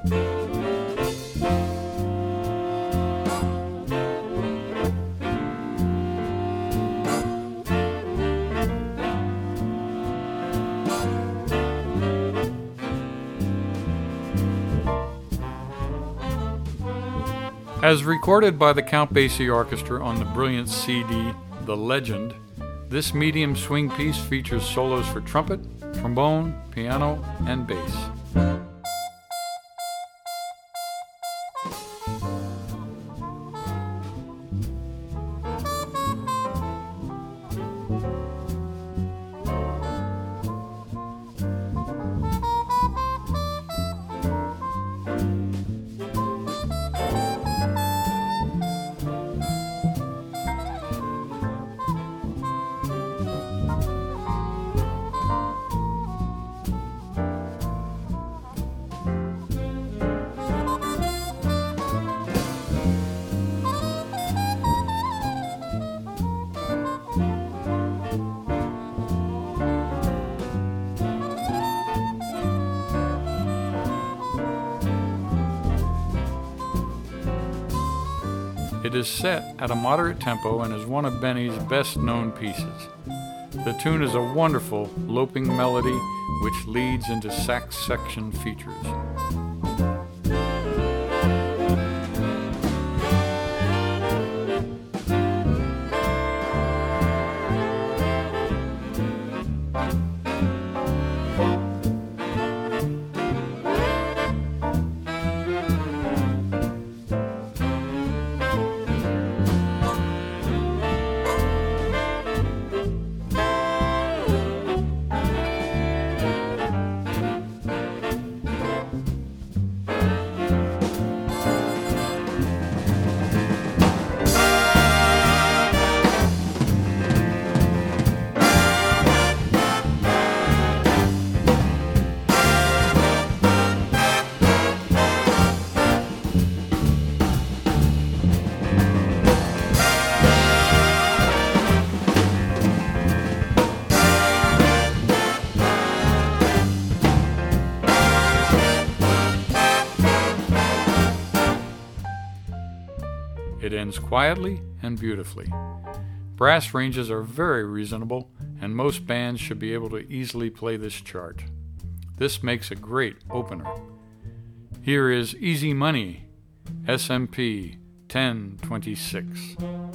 As recorded by the Count Basie Orchestra on the brilliant CD, The Legend, this medium swing piece features solos for trumpet, trombone, piano, and bass. It is set at a moderate tempo and is one of Benny's best-known pieces. The tune is a wonderful loping melody which leads into sax section features. It ends quietly and beautifully. Brass ranges are very reasonable, and most bands should be able to easily play this chart. This makes a great opener. Here is Easy Money, SMP 1026.